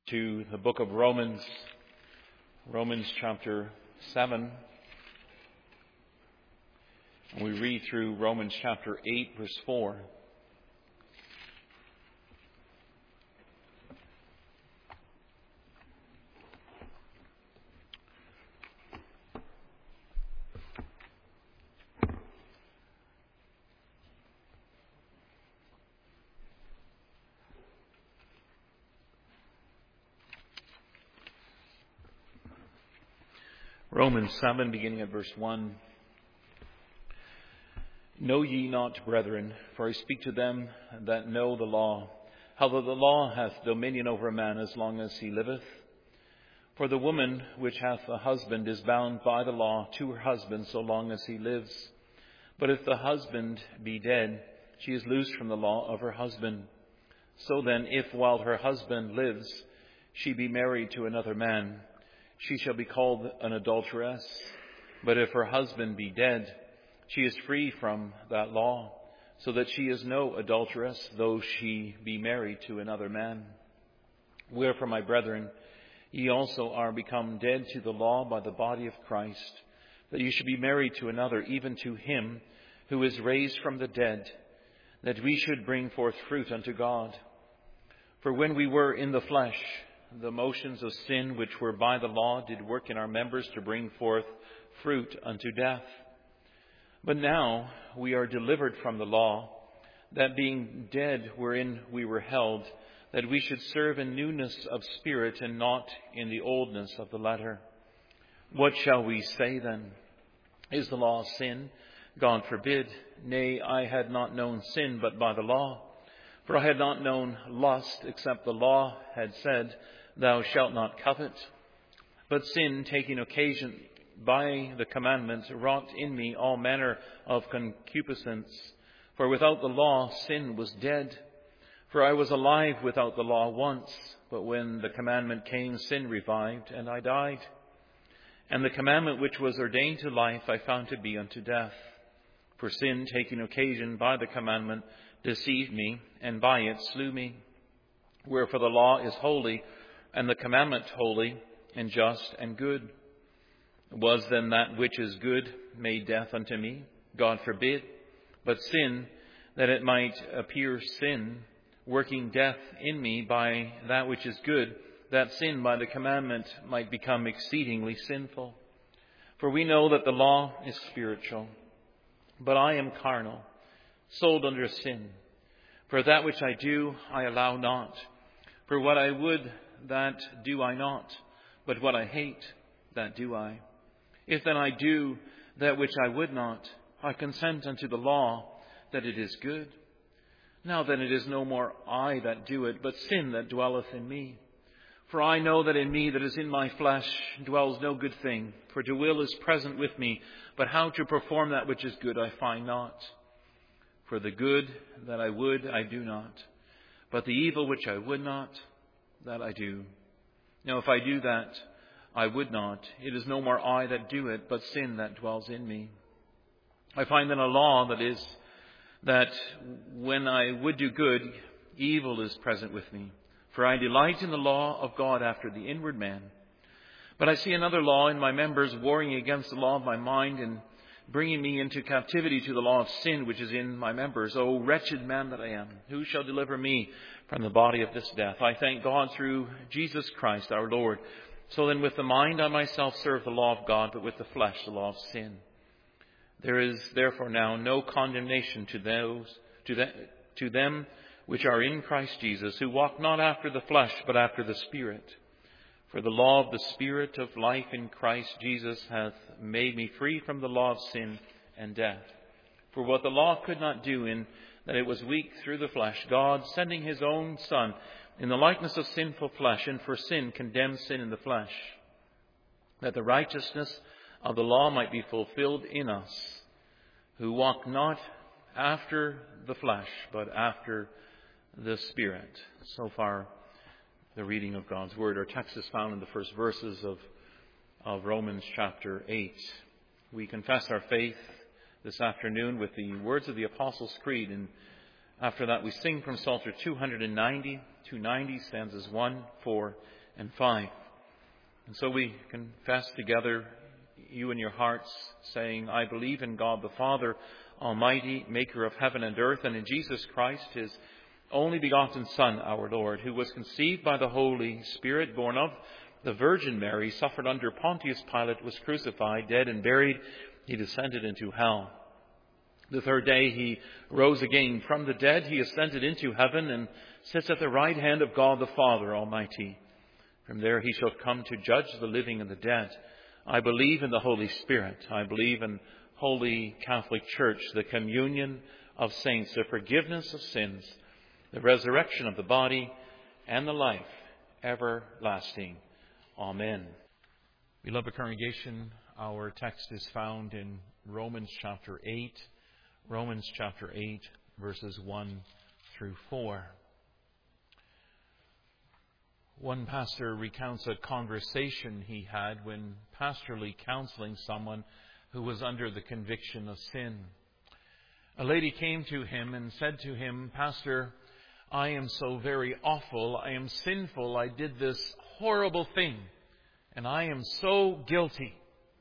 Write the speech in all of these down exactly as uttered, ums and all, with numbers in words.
To the book of Romans, Romans chapter seven. We read through Romans chapter eight, verse four. Romans seven, beginning at verse one. Know ye not, brethren, for I speak to them that know the law, how that the law hath dominion over a man as long as he liveth. For the woman which hath a husband is bound by the law to her husband so long as he lives. But if the husband be dead, she is loosed from the law of her husband. So then, if while her husband lives, she be married to another man, she shall be called an adulteress. But if her husband be dead, she is free from that law, so that she is no adulteress, though she be married to another man. Wherefore, my brethren, ye also are become dead to the law by the body of Christ, that ye should be married to another, even to him who is raised from the dead, that we should bring forth fruit unto God. For when we were in the flesh, the motions of sin which were by the law did work in our members to bring forth fruit unto death. But now we are delivered from the law, that being dead wherein we were held, that we should serve in newness of spirit and not in the oldness of the letter. What shall we say then? Is the law sin? God forbid. Nay, I had not known sin but by the law. For I had not known lust, except the law had said, Thou shalt not covet. But sin, taking occasion by the commandment, wrought in me all manner of concupiscence. For without the law sin was dead. For I was alive without the law once, but when the commandment came, sin revived, and I died. And the commandment which was ordained to life I found to be unto death. For sin, taking occasion by the commandment, deceived me, and by it slew me. Wherefore the law is holy, and the commandment holy, and just, and good. Was then that which is good made death unto me? God forbid. But sin, that it might appear sin, working death in me by that which is good, that sin by the commandment might become exceedingly sinful. For we know that the law is spiritual, but I am carnal, sold under sin. For that which I do, I allow not. For what I would, that do I not, but what I hate, that do I. If then I do that which I would not, I consent unto the law that it is good. Now then it is no more I that do it, but sin that dwelleth in me. For I know that in me that is in my flesh dwells no good thing. For to will is present with me, but how to perform that which is good I find not. For the good that I would I do not, but the evil which I would not, that I do. Now if I do that I would not, it is no more I that do it, but sin that dwells in me. I find then a law that is, that when I would do good, evil is present with me. For I delight in the law of God after the inward man. But I see another law in my members, warring against the law of my mind, and bringing me into captivity to the law of sin which is in my members. O wretched man that I am, who shall deliver me from the body of this death? I thank God through Jesus Christ our Lord. So then with the mind I myself serve the law of God, but with the flesh the law of sin. There is therefore now no condemnation to those to, the, to them which are in Christ Jesus, who walk not after the flesh, but after the Spirit. For the law of the Spirit of life in Christ Jesus hath made me free from the law of sin and death. For what the law could not do, in that it was weak through the flesh, God, sending his own Son in the likeness of sinful flesh, and for sin condemned sin in the flesh, that the righteousness of the law might be fulfilled in us, who walk not after the flesh, but after the Spirit. So far, the reading of God's Word. Our text is found in the first verses of, of Romans chapter eight. We confess our faith this afternoon with the words of the Apostles' Creed, and after that we sing from Psalter two hundred ninety, two ninety, stanzas one, four, and five. And so we confess together, you in your hearts, saying, I believe in God the Father Almighty, maker of heaven and earth, and in Jesus Christ, his only begotten Son, our Lord, who was conceived by the Holy Spirit, born of the Virgin Mary, suffered under Pontius Pilate, was crucified, dead and buried. He descended into hell. The third day he rose again from the dead. He ascended into heaven and sits at the right hand of God the Father Almighty. From there he shall come to judge the living and the dead. I believe in the Holy Spirit. I believe in Holy Catholic Church, the communion of saints, the forgiveness of sins, the resurrection of the body, and the life everlasting. Amen. Beloved congregation, our text is found in Romans chapter eight. Romans chapter eight, verses one through four. One pastor recounts a conversation he had when pastorally counseling someone who was under the conviction of sin. A lady came to him and said to him, Pastor, I am so very awful. I am sinful. I did this horrible thing, and I am so guilty.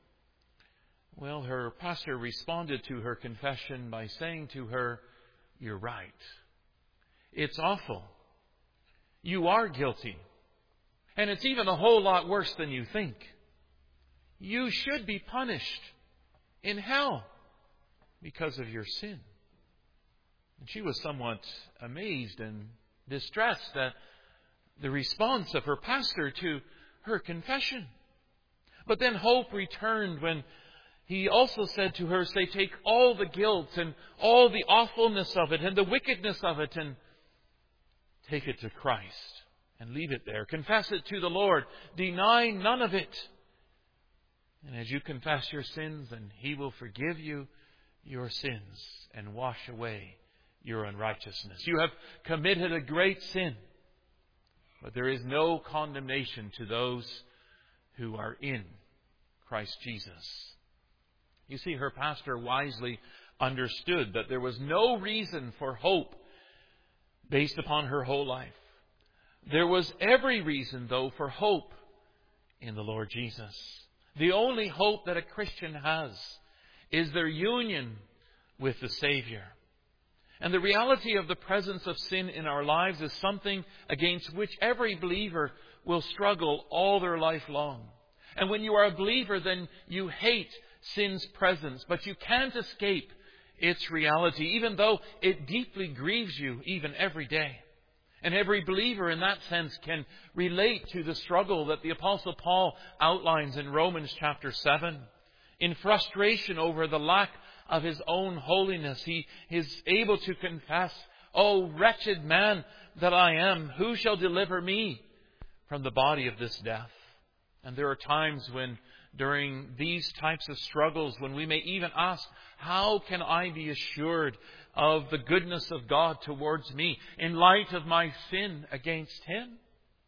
Well, her pastor responded to her confession by saying to her, you're right. It's awful. You are guilty. And it's even a whole lot worse than you think. You should be punished in hell because of your sin. And she was somewhat amazed and distressed at the response of her pastor to her confession. But then hope returned when he also said to her, say, take all the guilt and all the awfulness of it and the wickedness of it and take it to Christ and leave it there. Confess it to the Lord. Deny none of it. And as you confess your sins, then He will forgive you your sins and wash away your unrighteousness. You have committed a great sin, but there is no condemnation to those who are in Christ Jesus. You see, her pastor wisely understood that there was no reason for hope based upon her whole life. There was every reason, though, for hope in the Lord Jesus. The only hope that a Christian has is their union with the Savior. And the reality of the presence of sin in our lives is something against which every believer will struggle all their life long. And when you are a believer, then you hate sin's presence, but you can't escape its reality, even though it deeply grieves you even every day. And every believer in that sense can relate to the struggle that the Apostle Paul outlines in Romans chapter seven. In frustration over the lack of his own holiness, he is able to confess, "O wretched man that I am, who shall deliver me from the body of this death?" And there are times when during these types of struggles, when we may even ask, how can I be assured of the goodness of God towards me in light of my sin against Him?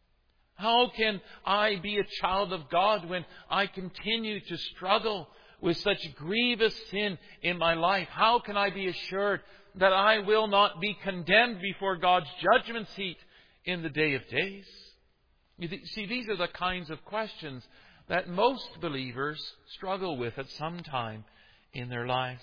How can I be a child of God when I continue to struggle with such grievous sin in my life? How can I be assured that I will not be condemned before God's judgment seat in the day of days? You see, these are the kinds of questions that most believers struggle with at some time in their lives.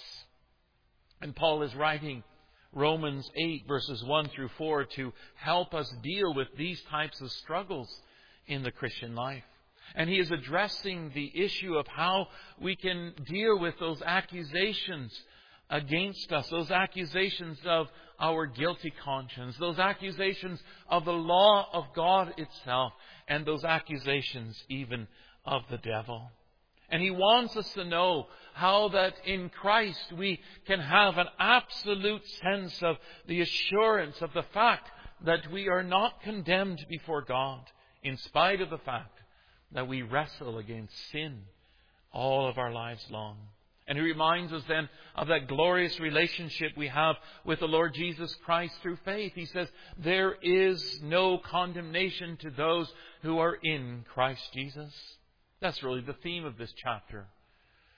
And Paul is writing Romans eight verses one through four to help us deal with these types of struggles in the Christian life. And he is addressing the issue of how we can deal with those accusations against us, those accusations of our guilty conscience, those accusations of the law of God itself, and those accusations even of the devil. And he wants us to know how that in Christ we can have an absolute sense of the assurance of the fact that we are not condemned before God, in spite of the fact that we wrestle against sin all of our lives long. And he reminds us then of that glorious relationship we have with the Lord Jesus Christ through faith. He says, there is no condemnation to those who are in Christ Jesus. That's really the theme of this chapter.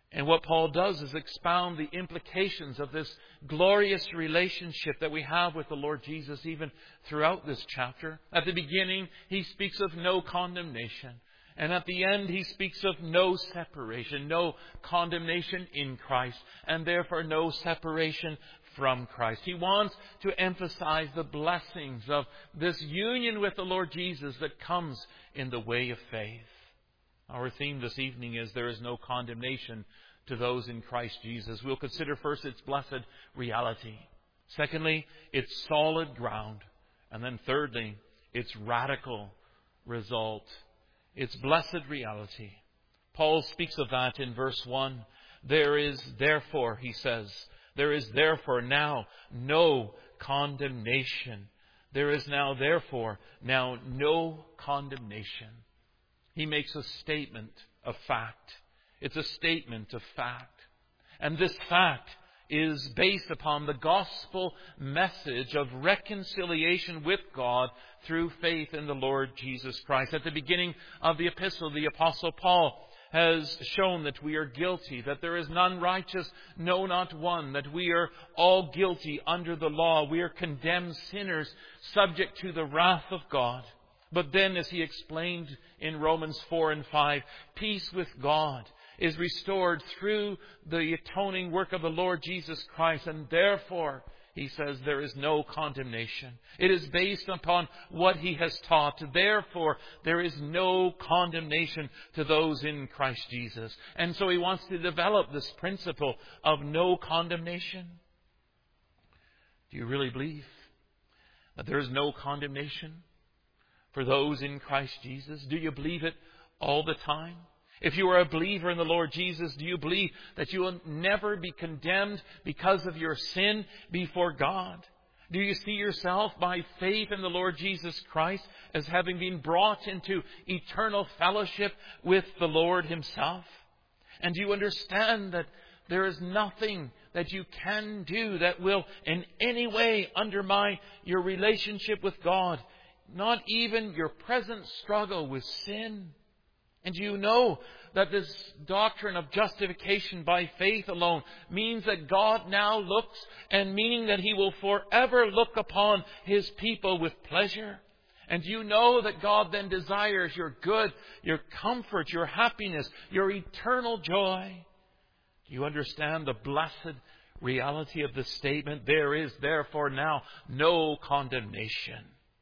And what Paul does is expound the implications of this glorious relationship that we have with the Lord Jesus even throughout this chapter. At the beginning, he speaks of no condemnation. And at the end, he speaks of no separation, no condemnation in Christ, and therefore no separation from Christ. He wants to emphasize the blessings of this union with the Lord Jesus that comes in the way of faith. Our theme this evening is there is no condemnation to those in Christ Jesus. We'll consider first its blessed reality. Secondly, its solid ground. And then thirdly, its radical result. Its blessed reality. Paul speaks of that in verse one. There is therefore, he says, there is therefore now no condemnation. There is now therefore now no condemnation. He makes a statement of fact. It's a statement of fact. And this fact is based upon the gospel message of reconciliation with God through faith in the Lord Jesus Christ. At the beginning of the epistle, the Apostle Paul has shown that we are guilty, that there is none righteous, no, not one, that we are all guilty under the law. We are condemned sinners subject to the wrath of God. But then, as he explained in Romans four and five, peace with God is restored through the atoning work of the Lord Jesus Christ. And therefore, he says, there is no condemnation. It is based upon what he has taught. Therefore, there is no condemnation to those in Christ Jesus. And so he wants to develop this principle of no condemnation. Do you really believe that there is no condemnation for those in Christ Jesus? Do you believe it all the time? If you are a believer in the Lord Jesus, do you believe that you will never be condemned because of your sin before God? Do you see yourself by faith in the Lord Jesus Christ as having been brought into eternal fellowship with the Lord Himself? And do you understand that there is nothing that you can do that will in any way undermine your relationship with God? Not even your present struggle with sin. And you know that this doctrine of justification by faith alone means that God now looks, and meaning that He will forever look upon His people with pleasure. And you know that God then desires your good, your comfort, your happiness, your eternal joy. Do you understand the blessed reality of this statement? There is therefore now no condemnation.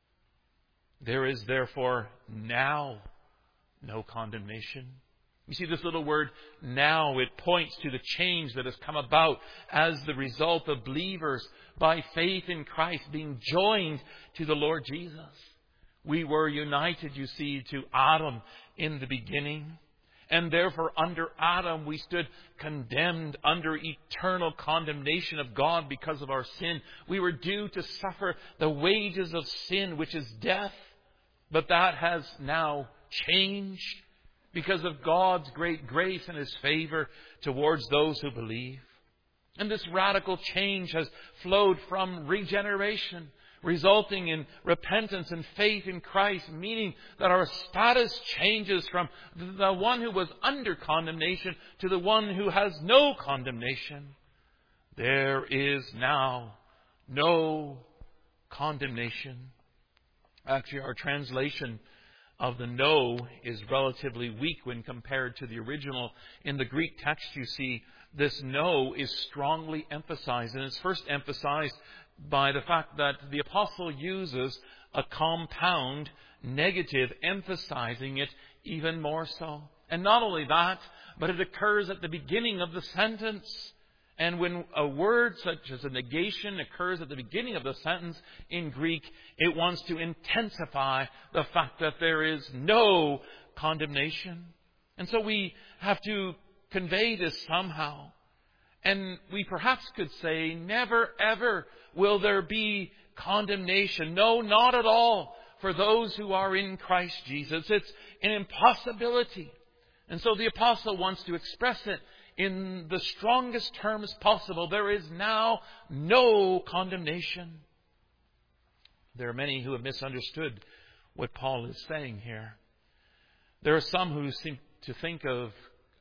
There is therefore now no condemnation. You see, this little word now, it points to the change that has come about as the result of believers by faith in Christ being joined to the Lord Jesus. We were united, you see, to Adam in the beginning. And therefore, under Adam, we stood condemned under eternal condemnation of God because of our sin. We were due to suffer the wages of sin, which is death. But that has now changed because of God's great grace and His favor towards those who believe. And this radical change has flowed from regeneration, resulting in repentance and faith in Christ, meaning that our status changes from the one who was under condemnation to the one who has no condemnation. There is now no condemnation. Actually, our translation of the no is relatively weak when compared to the original. In the Greek text, you see, this no is strongly emphasized. And it's first emphasized by the fact that the apostle uses a compound negative, emphasizing it even more so. And not only that, but it occurs at the beginning of the sentence. And when a word such as a negation occurs at the beginning of the sentence in Greek, it wants to intensify the fact that there is no condemnation. And so we have to convey this somehow. And we perhaps could say, never ever will there be condemnation. No, not at all for those who are in Christ Jesus. It's an impossibility. And so the apostle wants to express it in the strongest terms possible. There is now no condemnation. There are many who have misunderstood what Paul is saying here. There are some who seem to think of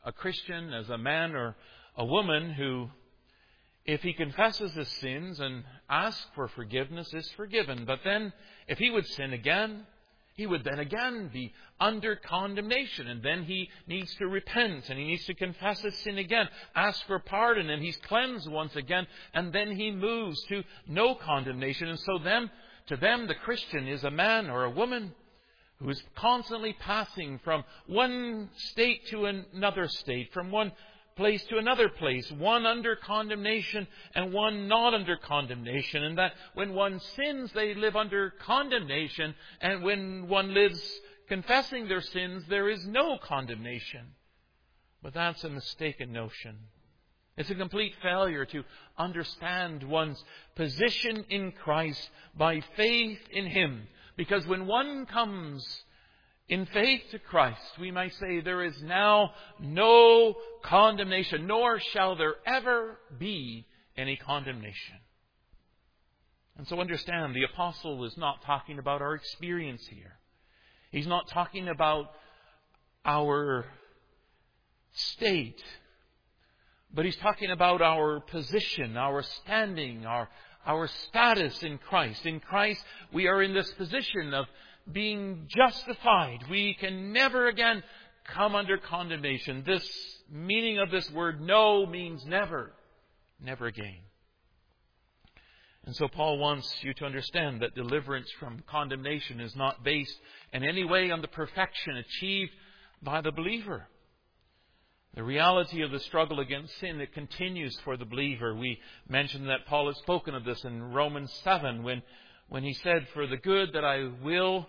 a Christian, as a man or a woman who, if he confesses his sins and asks for forgiveness, is forgiven. But then, if he would sin again, he would then again be under condemnation. And then he needs to repent and he needs to confess his sin again, ask for pardon, and he's cleansed once again. And then he moves to no condemnation. And so then, to them, the Christian is a man or a woman who is constantly passing from one state to another state, from one place to another place, one under condemnation and one not under condemnation. And that when one sins, they live under condemnation. And when one lives confessing their sins, there is no condemnation. But that's a mistaken notion. It's a complete failure to understand one's position in Christ by faith in Him. Because when one comes in faith to Christ, we might say there is now no condemnation, nor shall there ever be any condemnation. And so understand, the apostle is not talking about our experience here. He's not talking about our state, but he's talking about our position, our standing, our, our status in Christ. In Christ, we are in this position of being justified. We can never again come under condemnation. This meaning of this word no means never. Never again. And so Paul wants you to understand that deliverance from condemnation is not based in any way on the perfection achieved by the believer. The reality of the struggle against sin, it continues for the believer. We mentioned that Paul has spoken of this in Romans seven when When he said, for the good that I will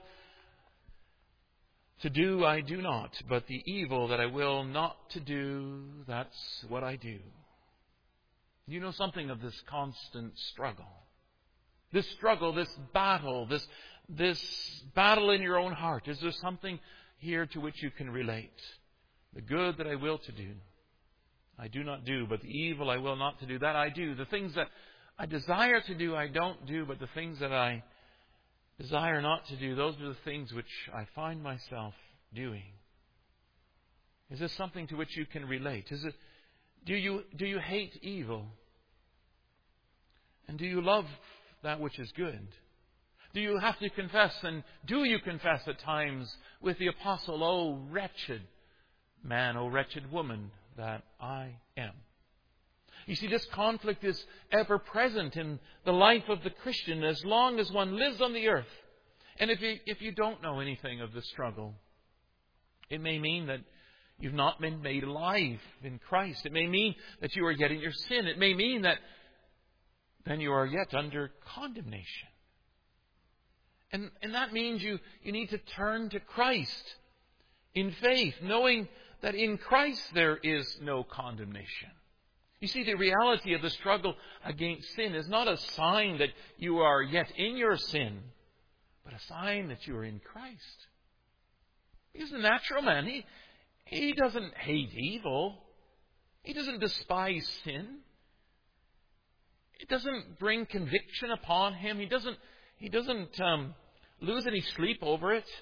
to do, I do not. But the evil that I will not to do, that's what I do. You know something of this constant struggle. This struggle, this battle, this, this battle in your own heart. Is there something here to which you can relate? The good that I will to do, I do not do. But the evil I will not to do, that I do. The things that I desire to do, I don't do, but the things that I desire not to do, those are the things which I find myself doing. Is this something to which you can relate? Is it, do you, do you hate evil? And do you love that which is good? Do you have to confess, and do you confess at times with the apostle, oh wretched man, oh wretched woman that I am? You see, this conflict is ever present in the life of the Christian as long as one lives on the earth. And if you, if you don't know anything of the struggle, it may mean that you've not been made alive in Christ. It may mean that you are yet in your sin. It may mean that then you are yet under condemnation. And, and that means you, you need to turn to Christ in faith, knowing that in Christ there is no condemnation. You see, the reality of the struggle against sin is not a sign that you are yet in your sin, but a sign that you are in Christ. Because the natural man, he, he doesn't hate evil. He doesn't despise sin. It doesn't bring conviction upon him. He doesn't, he doesn't um, lose any sleep over it.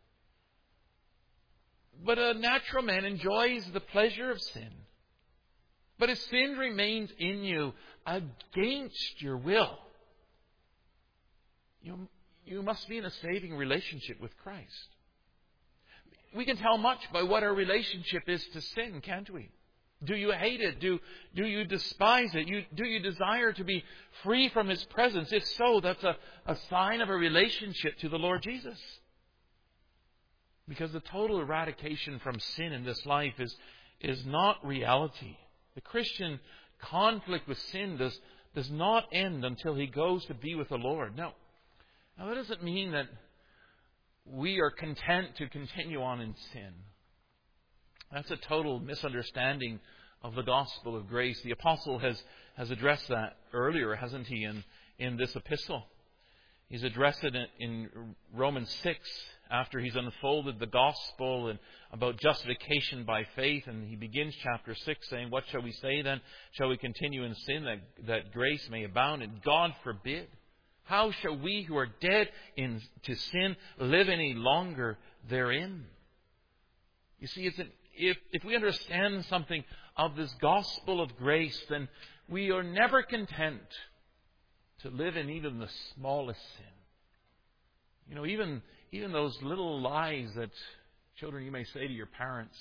But a natural man enjoys the pleasure of sin. But if sin remains in you against your will, you, you must be in a saving relationship with Christ. We can tell much by what our relationship is to sin, can't we? Do you hate it? Do, do you despise it? You, do you desire to be free from His presence? If so, that's a, a sign of a relationship to the Lord Jesus. Because the total eradication from sin in this life is, is not reality. The Christian conflict with sin does, does not end until he goes to be with the Lord. Now, now, that doesn't mean that we are content to continue on in sin. That's a total misunderstanding of the gospel of grace. The apostle has, has addressed that earlier, hasn't he, in, in this epistle. He's addressed it in, in Romans six, after he's unfolded the gospel and about justification by faith. And he begins chapter six saying, what shall we say then? Shall we continue in sin that, that grace may abound? And God forbid. How shall we who are dead in, to sin live any longer therein? You see, it's an if, if we understand something of this gospel of grace, then we are never content to live in even the smallest sin. You know, even, even those little lies that children, you may say to your parents,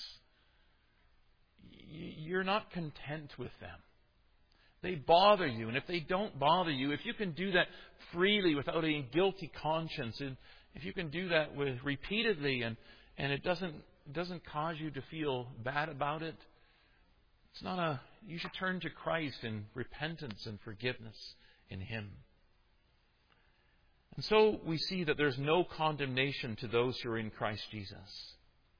you're not content with them. They bother you. And if they don't bother you, if you can do that freely without a guilty conscience, and if you can do that with repeatedly and, and it doesn't doesn't cause you to feel bad about it, it's not a you should turn to Christ in repentance and forgiveness in Him. And so we see that there's no condemnation to those who are in Christ Jesus.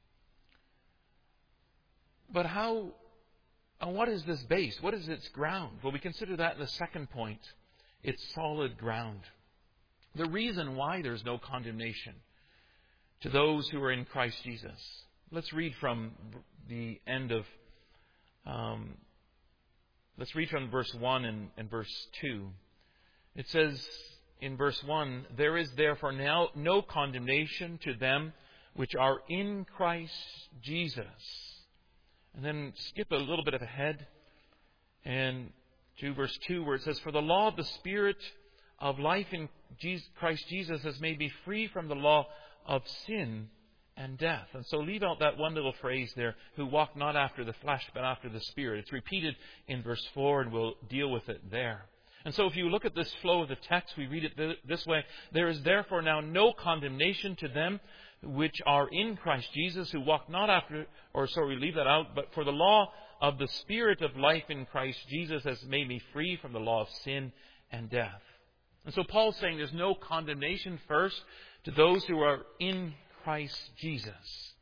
But how, on what is this based? What is its ground? Well, we consider that in the second point. It's solid ground. The reason why there's no condemnation to those who are in Christ Jesus. Let's read from the end of, um, let's read from verse one and, and verse two. It says in verse one, "There is therefore now no condemnation to them which are in Christ Jesus." And then skip a little bit ahead and to verse two, where it says, "For the law of the Spirit of life in Jesus, Christ Jesus has made me free from the law of sin and death." And so leave out that one little phrase there, "who walk not after the flesh but after the Spirit." It's repeated in verse four, and we'll deal with it there. And so if you look at this flow of the text, we read it this way: "There is therefore now no condemnation to them which are in Christ Jesus, who walk not after," or sorry, leave that out, "but for the law of the Spirit of life in Christ Jesus has made me free from the law of sin and death." And so Paul's saying there's no condemnation first to those who are in Christ Jesus.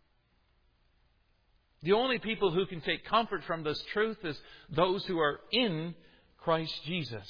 The only people who can take comfort from this truth is those who are in Christ Jesus.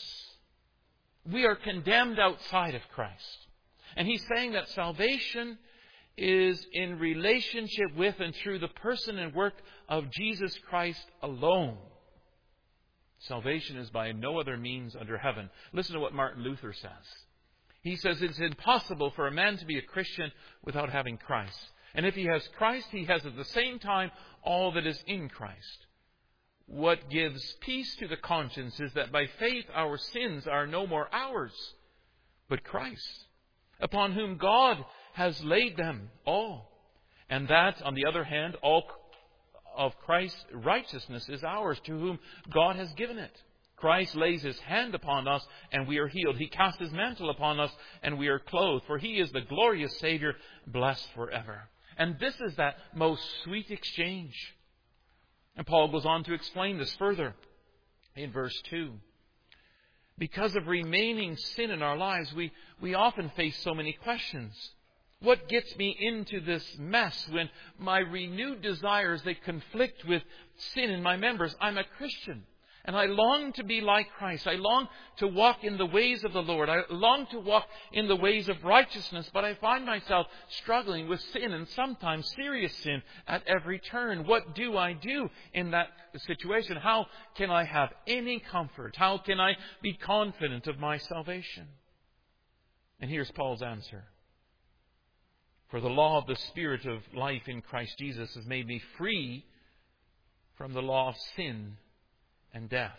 We are condemned outside of Christ. And he's saying that salvation is in relationship with and through the person and work of Jesus Christ alone. Salvation is by no other means under heaven. Listen to what Martin Luther says. He says it's impossible for a man to be a Christian without having Christ. And if he has Christ, he has at the same time all that is in Christ. What gives peace to the conscience is that by faith our sins are no more ours, but Christ, upon whom God has laid them all. And that, on the other hand, all of Christ's righteousness is ours, to whom God has given it. Christ lays His hand upon us, and we are healed. He casts His mantle upon us, and we are clothed. For He is the glorious Savior, blessed forever. And this is that most sweet exchange. And Paul goes on to explain this further in verse two. Because of remaining sin in our lives, we, we often face so many questions. What gets me into this mess when my renewed desires, they conflict with sin in my members? I'm a Christian, and I long to be like Christ. I long to walk in the ways of the Lord. I long to walk in the ways of righteousness, but I find myself struggling with sin, and sometimes serious sin, at every turn. What do I do in that situation? How can I have any comfort? How can I be confident of my salvation? And here's Paul's answer. "For the law of the Spirit of life in Christ Jesus has made me free from the law of sin and death."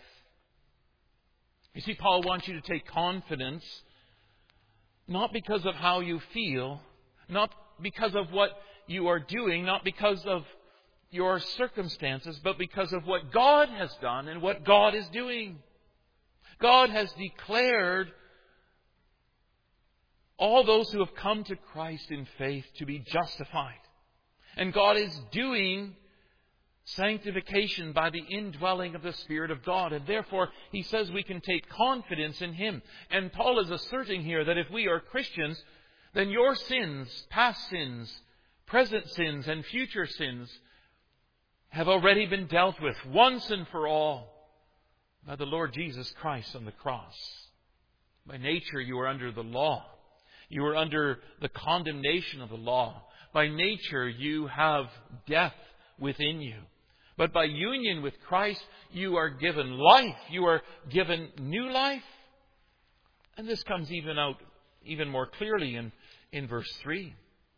You see, Paul wants you to take confidence, not because of how you feel, not because of what you are doing, not because of your circumstances, but because of what God has done and what God is doing. God has declared all those who have come to Christ in faith to be justified. And God is doing sanctification by the indwelling of the Spirit of God. And therefore, he says we can take confidence in Him. And Paul is asserting here that if we are Christians, then your sins, past sins, present sins, and future sins, have already been dealt with once and for all by the Lord Jesus Christ on the cross. By nature, you are under the law. You are under the condemnation of the law. By nature, you have death within you. But by union with Christ, you are given life. You are given new life. And this comes even out even more clearly in, in verse three.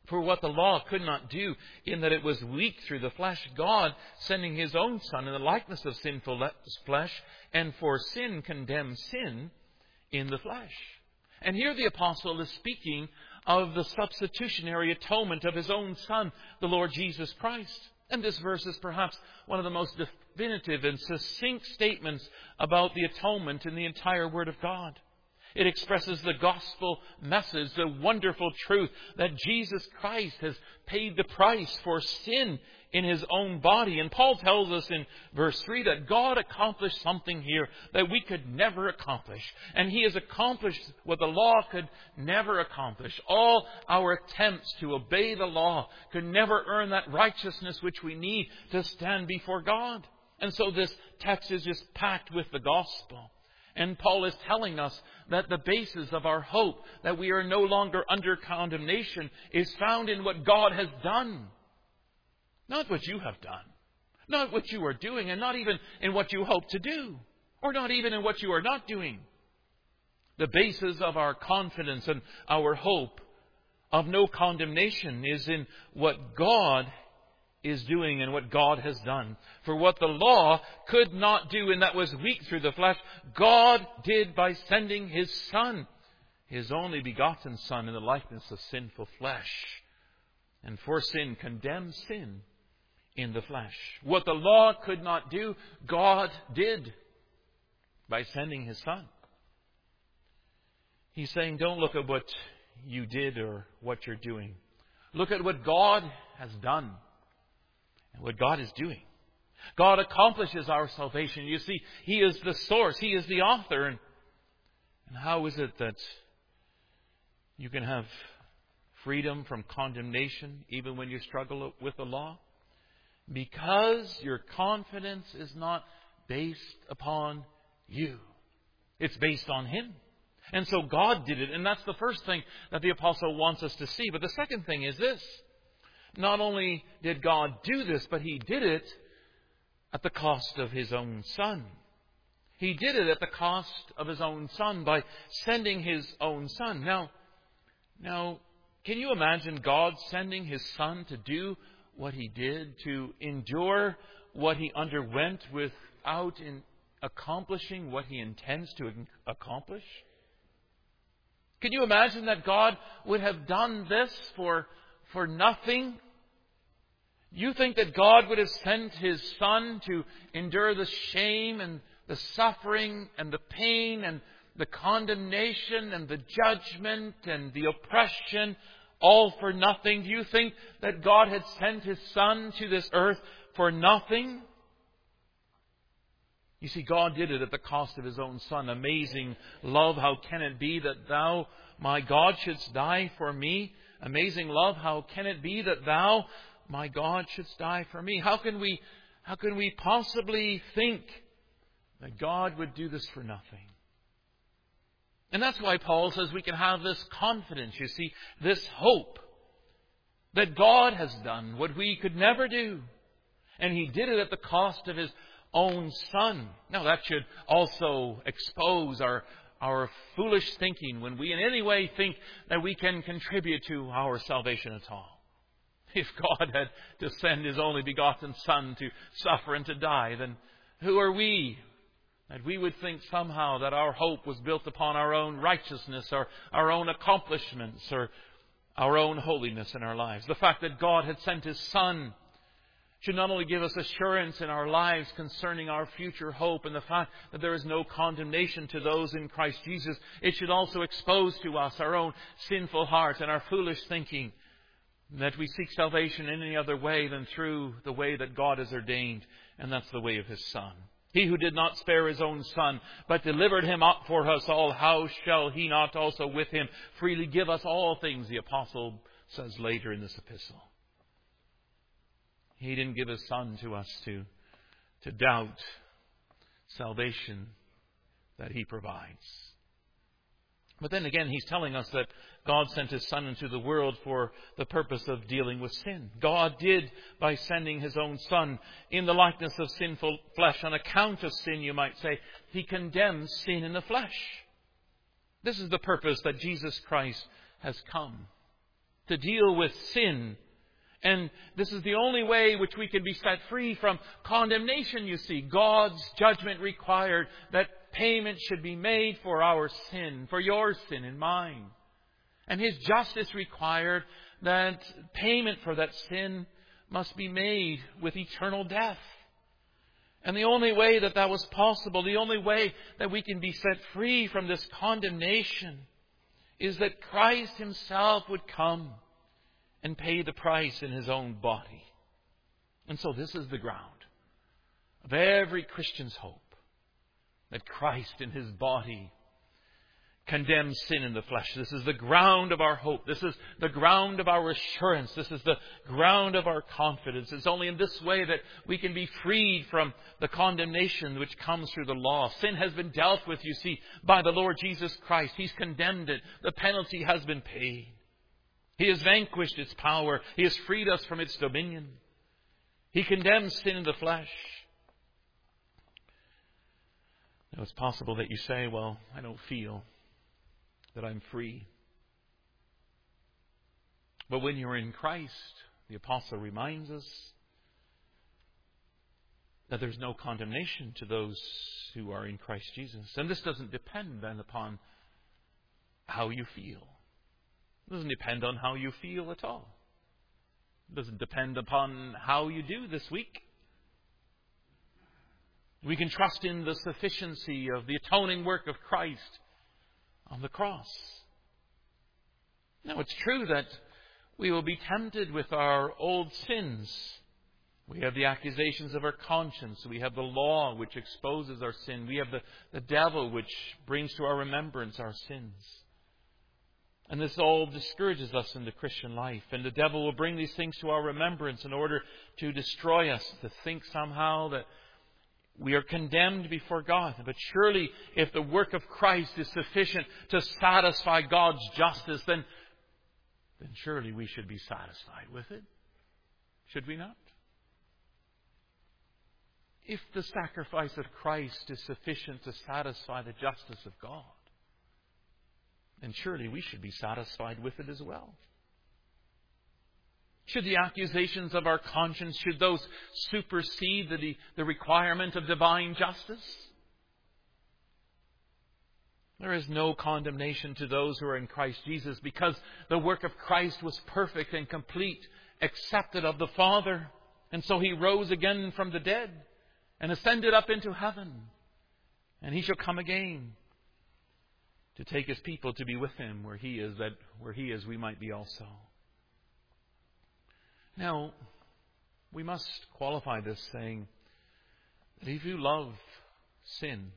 For what the law could not do, in that it was weak through the flesh, God, sending His own Son in the likeness of sinful flesh, and for sin condemned sin in the flesh. And here the apostle is speaking of the substitutionary atonement of His own Son, the Lord Jesus Christ. And this verse is perhaps one of the most definitive and succinct statements about the atonement in the entire Word of God. It expresses the gospel message, the wonderful truth that Jesus Christ has paid the price for sin in His own body. And Paul tells us in verse three that God accomplished something here that we could never accomplish. And He has accomplished what the law could never accomplish. All our attempts to obey the law could never earn that righteousness which we need to stand before God. And so this text is just packed with the gospel. And Paul is telling us that the basis of our hope, that we are no longer under condemnation, is found in what God has done. Not what you have done. Not what you are doing, and not even in what you hope to do. Or not even in what you are not doing. The basis of our confidence and our hope of no condemnation is in what God is doing and what God has done. For what the law could not do, and that was weak through the flesh, God did by sending His Son, His only begotten Son, in the likeness of sinful flesh. And for sin condemned sin in the flesh. What the law could not do, God did by sending His Son. He's saying, don't look at what you did or what you're doing. Look at what God has done. What God is doing. God accomplishes our salvation. You see, He is the source. He is the author. And, and how is it that you can have freedom from condemnation even when you struggle with the law? Because your confidence is not based upon you. It's based on Him. And so God did it. And that's the first thing that the apostle wants us to see. But the second thing is this. Not only did God do this, but He did it at the cost of His own Son. He did it at the cost of His own Son by sending His own Son. Now, now, can you imagine God sending His Son to do what He did, to endure what He underwent without in accomplishing what He intends to accomplish? Can you imagine that God would have done this for For nothing? You think that God would have sent His Son to endure the shame and the suffering and the pain and the condemnation and the judgment and the oppression, all for nothing? Do you think that God had sent His Son to this earth for nothing? You see, God did it at the cost of His own Son. Amazing love, how can it be that Thou, my God, shouldst die for me? Amazing love, how can it be that Thou, my God, shouldst die for me? How can we, how can we possibly think that God would do this for nothing? And that's why Paul says we can have this confidence, you see, this hope that God has done what we could never do. And He did it at the cost of His own Son. Now that should also expose our Our foolish thinking when we in any way think that we can contribute to our salvation at all. If God had to send His only begotten Son to suffer and to die, then who are we that we would think somehow that our hope was built upon our own righteousness or our own accomplishments or our own holiness in our lives? The fact that God had sent His Son should not only give us assurance in our lives concerning our future hope and the fact that there is no condemnation to those in Christ Jesus, it should also expose to us our own sinful heart and our foolish thinking that we seek salvation in any other way than through the way that God has ordained, and that's the way of His Son. He who did not spare His own Son, but delivered Him up for us all, how shall He not also with Him freely give us all things, the apostle says later in this epistle. He didn't give His Son to us to, to doubt salvation that He provides. But then again, He's telling us that God sent His Son into the world for the purpose of dealing with sin. God did by sending His own Son in the likeness of sinful flesh. On account of sin, you might say, He condemns sin in the flesh. This is the purpose that Jesus Christ has come. to deal with sin. And this is the only way which we can be set free from condemnation, you see. God's judgment required that payment should be made for our sin, for your sin and mine. And His justice required that payment for that sin must be made with eternal death. And the only way that that was possible, the only way that we can be set free from this condemnation, is that Christ Himself would come and pay the price in His own body. And so this is the ground of every Christian's hope, that Christ in His body condemns sin in the flesh. This is the ground of our hope. This is the ground of our assurance. This is the ground of our confidence. It's only in this way that we can be freed from the condemnation which comes through the law. Sin has been dealt with, you see, by the Lord Jesus Christ. He's condemned it. The penalty has been paid. He has vanquished its power. He has freed us from its dominion. He condemns sin in the flesh. Now, it's possible that you say, well, I don't feel that I'm free. But when you're in Christ, the apostle reminds us that there's no condemnation to those who are in Christ Jesus. And this doesn't depend then upon how you feel. It doesn't depend on how you feel at all. It doesn't depend upon how you do this week. We can trust in the sufficiency of the atoning work of Christ on the cross. Now, it's true that we will be tempted with our old sins. We have the accusations of our conscience. We have the law which exposes our sin. We have the, the devil which brings to our remembrance our sins. And this all discourages us in the Christian life. And the devil will bring these things to our remembrance in order to destroy us, to think somehow that we are condemned before God. But surely, if the work of Christ is sufficient to satisfy God's justice, then, then surely we should be satisfied with it. Should we not? If the sacrifice of Christ is sufficient to satisfy the justice of God, then surely we should be satisfied with it as well. Should the accusations of our conscience, should those supersede the, the requirement of divine justice? There is no condemnation to those who are in Christ Jesus, because the work of Christ was perfect and complete, accepted of the Father. And so He rose again from the dead and ascended up into heaven. And He shall come again to take His people to be with Him where He is, that where He is we might be also. Now, we must qualify this saying that if you love sin,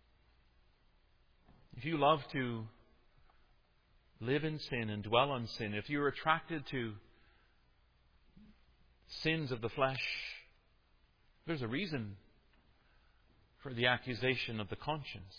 if you love to live in sin and dwell on sin, if you're attracted to sins of the flesh, there's a reason for the accusation of the conscience.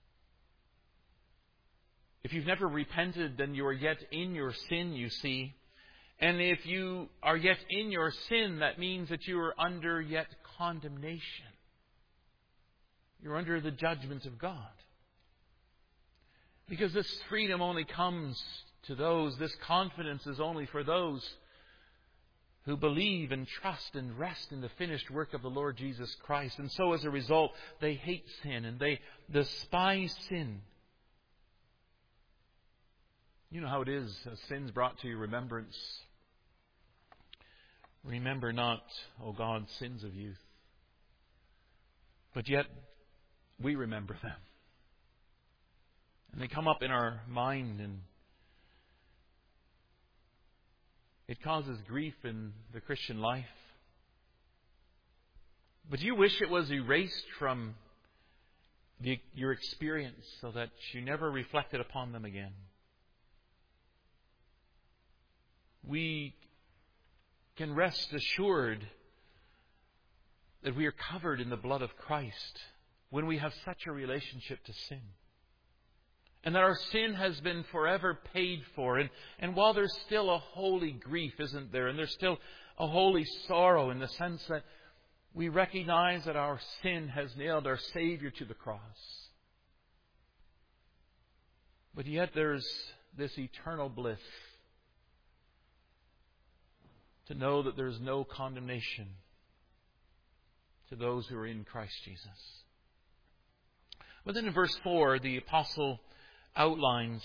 If you've never repented, then you are yet in your sin, you see. And if you are yet in your sin, that means that you are under yet condemnation. You're under the judgment of God. Because this freedom only comes to those, this confidence is only for those who believe and trust and rest in the finished work of the Lord Jesus Christ. And so as a result, they hate sin and they despise sin. You know how it is, as sin's brought to your remembrance. Remember not, O God, sins of youth. But yet, we remember them. And they come up in our mind, and it causes grief in the Christian life. But you wish it was erased from the, your experience so that you never reflected upon them again. We can rest assured that we are covered in the blood of Christ when we have such a relationship to sin. And that our sin has been forever paid for. And, and while there's still a holy grief, isn't there? And there's still a holy sorrow in the sense that we recognize that our sin has nailed our Savior to the cross. But yet there's this eternal bliss to know that there is no condemnation to those who are in Christ Jesus. But then in verse four, the apostle outlines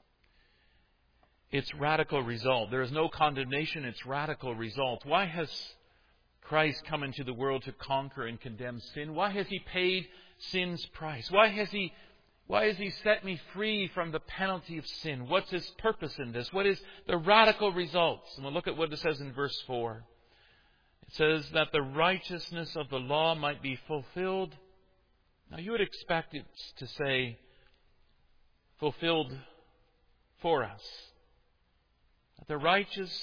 its radical result. There is no condemnation, its radical result. Why has Christ come into the world to conquer and condemn sin? Why has He paid sin's price? Why has He Why has He set me free from the penalty of sin? What's His purpose in this? What is the radical results? And we'll look at what it says in verse four. It says that the righteousness of the law might be fulfilled. Now you would expect it to say fulfilled for us. That the righteousness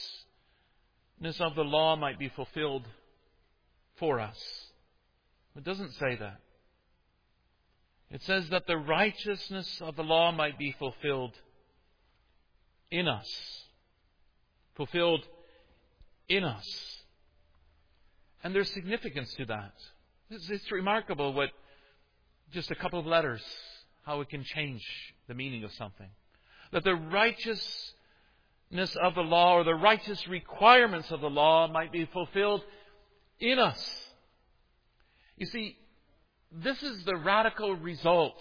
of the law might be fulfilled for us. It doesn't say that. It says that the righteousness of the law might be fulfilled in us. Fulfilled in us. And there's significance to that. It's, it's remarkable what just a couple of letters, how it can change the meaning of something. That the righteousness of the law, or the righteous requirements of the law, might be fulfilled in us. You see, this is the radical result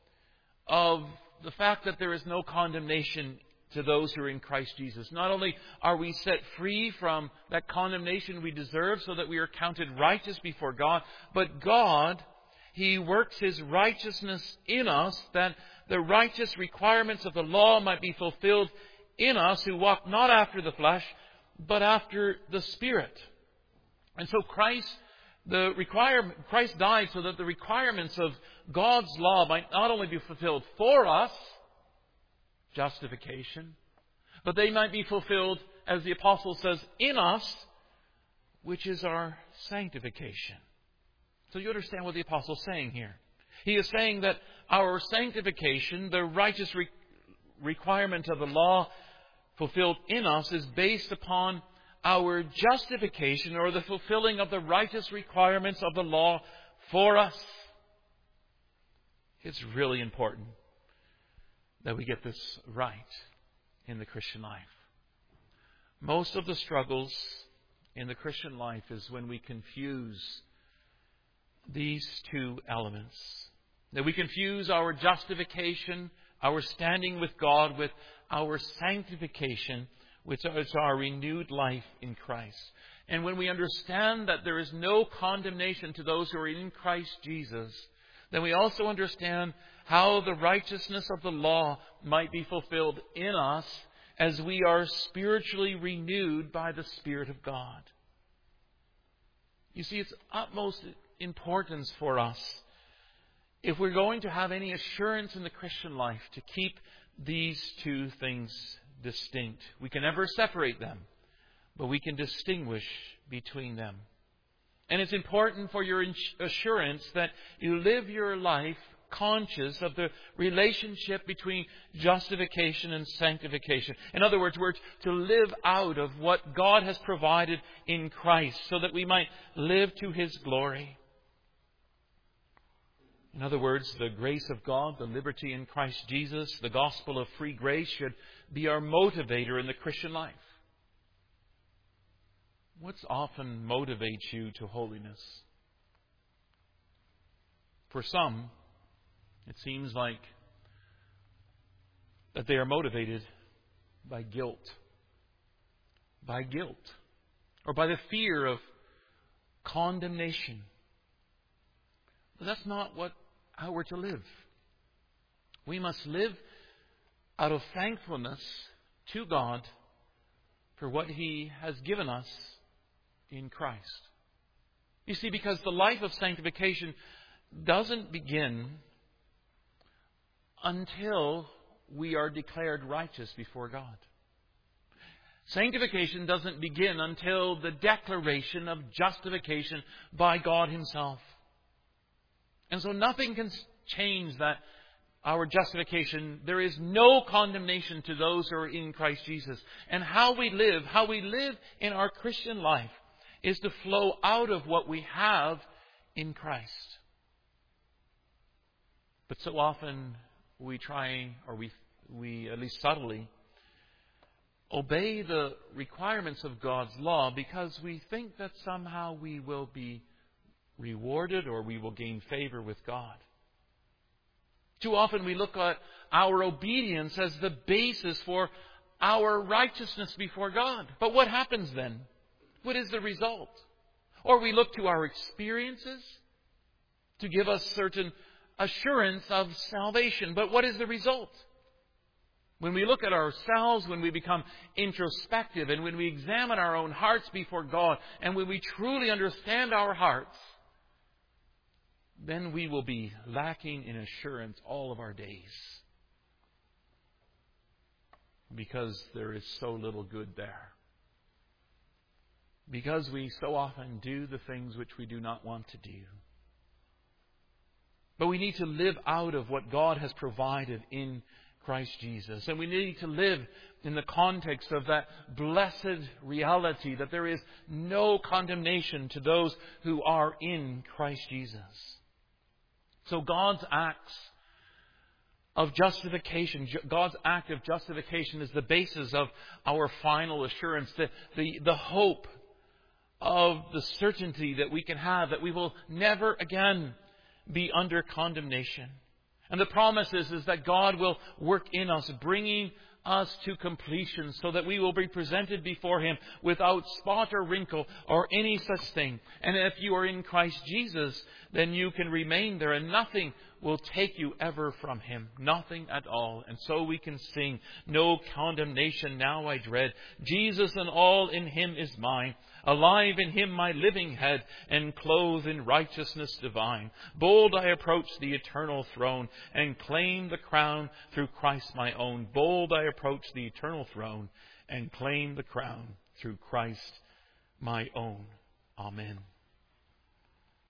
of the fact that there is no condemnation to those who are in Christ Jesus. Not only are we set free from that condemnation we deserve so that we are counted righteous before God, but God, He works His righteousness in us that the righteous requirements of the law might be fulfilled in us who walk not after the flesh, but after the Spirit. And so Christ The require, Christ died so that the requirements of God's law might not only be fulfilled for us, justification, but they might be fulfilled, as the apostle says, in us, which is our sanctification. So you understand what the apostle is saying here. He is saying that our sanctification, the righteous re- requirement of the law fulfilled in us, is based upon our justification, or the fulfilling of the righteous requirements of the law for us. It's really important that we get this right in the Christian life. Most of the struggles in the Christian life is when we confuse these two elements. That we confuse our justification, our standing with God, with our sanctification, which is our renewed life in Christ. And when we understand that there is no condemnation to those who are in Christ Jesus, then we also understand how the righteousness of the law might be fulfilled in us as we are spiritually renewed by the Spirit of God. You see, it's utmost importance for us, if we're going to have any assurance in the Christian life, to keep these two things distinct. We can never separate them, but we can distinguish between them. And it's important for your assurance that you live your life conscious of the relationship between justification and sanctification. In other words, we're to live out of what God has provided in Christ so that we might live to His glory. In other words, the grace of God, the liberty in Christ Jesus, the gospel of free grace should be our motivator in the Christian life. What's often motivates you to holiness? For some, it seems like that they are motivated by guilt. By guilt. Or by the fear of condemnation. But that's not what how we're to live. We must live out of thankfulness to God for what He has given us in Christ. You see, because the life of sanctification doesn't begin until we are declared righteous before God. Sanctification doesn't begin until the declaration of justification by God Himself. And so nothing can change that, our justification. There is no condemnation to those who are in Christ Jesus. And how we live, how we live in our Christian life is to flow out of what we have in Christ. But so often we try, or we, we at least subtly, obey the requirements of God's law because we think that somehow we will be rewarded or we will gain favor with God. Too often we look at our obedience as the basis for our righteousness before God. But what happens then? What is the result? Or we look to our experiences to give us certain assurance of salvation. But what is the result? When we look at ourselves, when we become introspective, and when we examine our own hearts before God, and when we truly understand our hearts, then we will be lacking in assurance all of our days. Because there is so little good there. Because we so often do the things which we do not want to do. But we need to live out of what God has provided in Christ Jesus. And we need to live in the context of that blessed reality that there is no condemnation to those who are in Christ Jesus. So God's acts of justification, God's act of justification is the basis of our final assurance, the, the, the hope of the certainty that we can have that we will never again be under condemnation. And the promise is, is that God will work in us, bringing us to completion so that we will be presented before Him without spot or wrinkle or any such thing. And if you are in Christ Jesus, then you can remain there and nothing will take you ever from Him. Nothing at all. And so we can sing, no condemnation now I dread. Jesus and all in Him is mine. Alive in Him my living head, and clothed in righteousness divine. Bold I approach the eternal throne, and claim the crown through Christ my own. Bold I approach the eternal throne, and claim the crown through Christ my own. Amen.